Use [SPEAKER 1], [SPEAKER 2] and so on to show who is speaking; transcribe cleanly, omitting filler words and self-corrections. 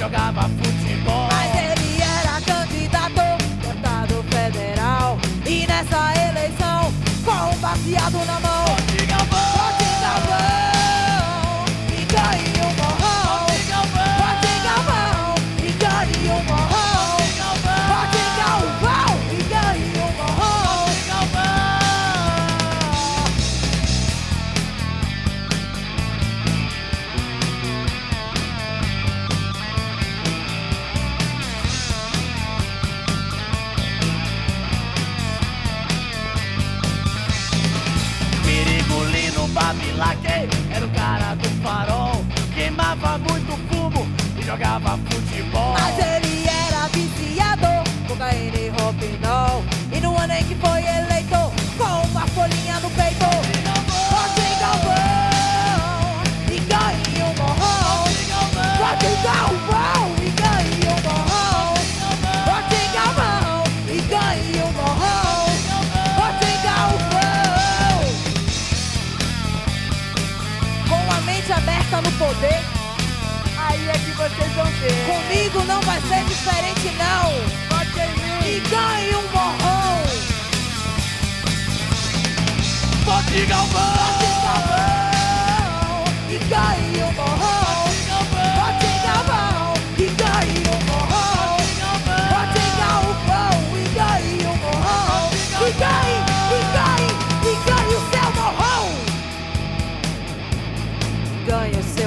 [SPEAKER 1] jogava futebol.
[SPEAKER 2] Mas ele era candidato, deputado federal. E nessa eleição, com um baseado na mão,
[SPEAKER 1] Forte Galvão,
[SPEAKER 2] e ganhe o morrão. Forte Galvão, e ganhe o morrão. Forte Galvão, e ganhe o morrão.
[SPEAKER 1] Perigolino Babilaque era o cara do farol. Queimava muito fumo e jogava futebol.
[SPEAKER 2] Mas ele era viciado, cocaína e roupinol. E no ano em que foi eleito, com uma folhinha no peito, Forte Galvão, e ganhe o morrão. Forte Galvão, e ganhe o morrão. Forte Galvão, e ganhe o morrão. Forte Galvão. Com a mente aberta no poder,
[SPEAKER 3] Aí é que vocês vão ver.
[SPEAKER 2] comigo não vai ser diferente não.
[SPEAKER 3] Vote em mim.
[SPEAKER 2] E ganhe um morrão.
[SPEAKER 1] Forte Galvão,
[SPEAKER 2] E ganhe um morrão. Forte Galvão, e ganhe um morrão. Forte Galvão, e ganhe um morrão. E ganhe o seu morrão. Ganhe o seu